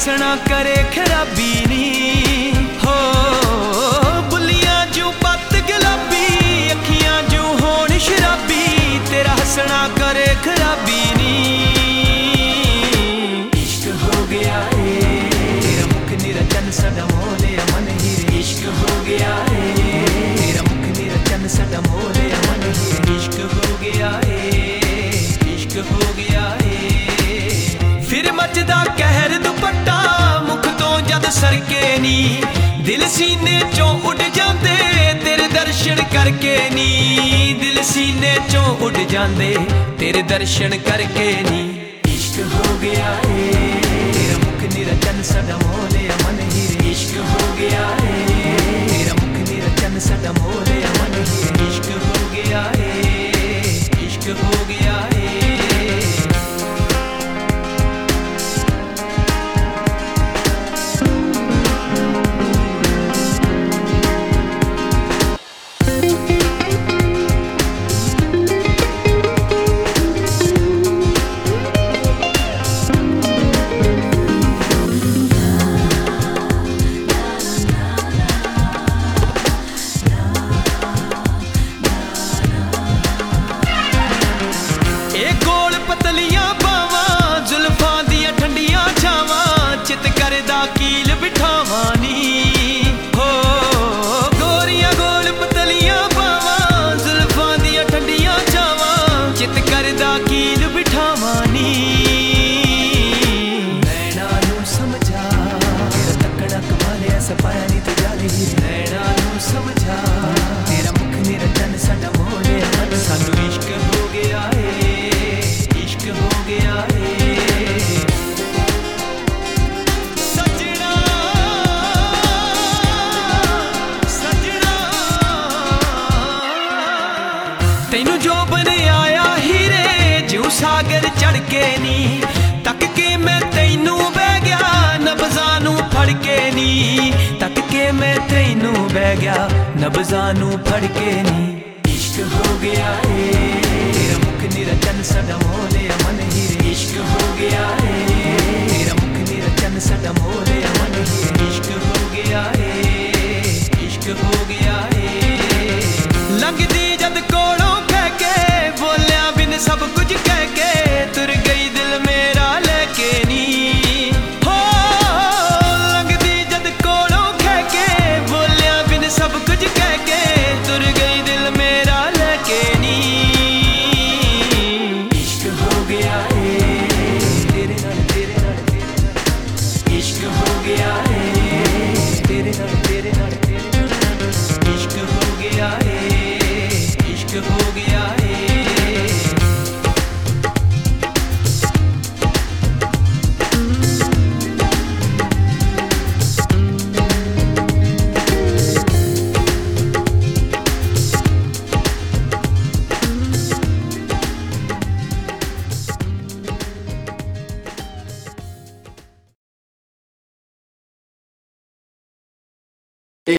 हसना करे खराबी नी हो बुलियां जू पत्त गुलाबी अखियां जू होण शराबी तेरा हसना करे खराबी नी इश्क हो गया है तेरा मुख निरचन सदा मोले मन हीरे इश्क हो गया है तेरा मुख निरचन सदा मोले मन हीरे इश्क हो गया है इश्क हो गया है फिर मचदा कहर दुपट्टा मुख तो जद सरके नी दिल सीने चों उड़ जांदे तेरे दर्शन करके नी दिल सीने चों उड़ जांदे तेरे दर्शन करके नी इश्क हो गया है तेरा मुख निरचन सदा मोले मन हीरे इश्क हो गया है तेरा मुख निरचन सदा मोले मन हीरे इश्क हो गया है इश्क हो गया है पतलियां बावां जुल्फां दियां ठंडियां छावां चित करदा कील बिठावां नी हो गोरियां गोल पतलियां बावां जुल्फां दियां ठंडियां छावां चित करदा कील बिठावां नी नैना नूं समझा तेरा तकड़ा कमाले सपाया नी तू जाले नैना नूं समझा तेरा मुख निरचन सदा मोले मन सानू इश्क हो गया है हो गया है सजना सजना तैनू जो बन आया हीरे जू सागर चढ़ के नी तक के मैं तैनू बह गया नब्ज़ां नू फड़ के नी तक के मैं तैनू बह गया नब्ज़ां नू फड़ के नी इश्क हो गया है तेरा मुख निरचन सदा मोले मन हीरे इश्क हो गया है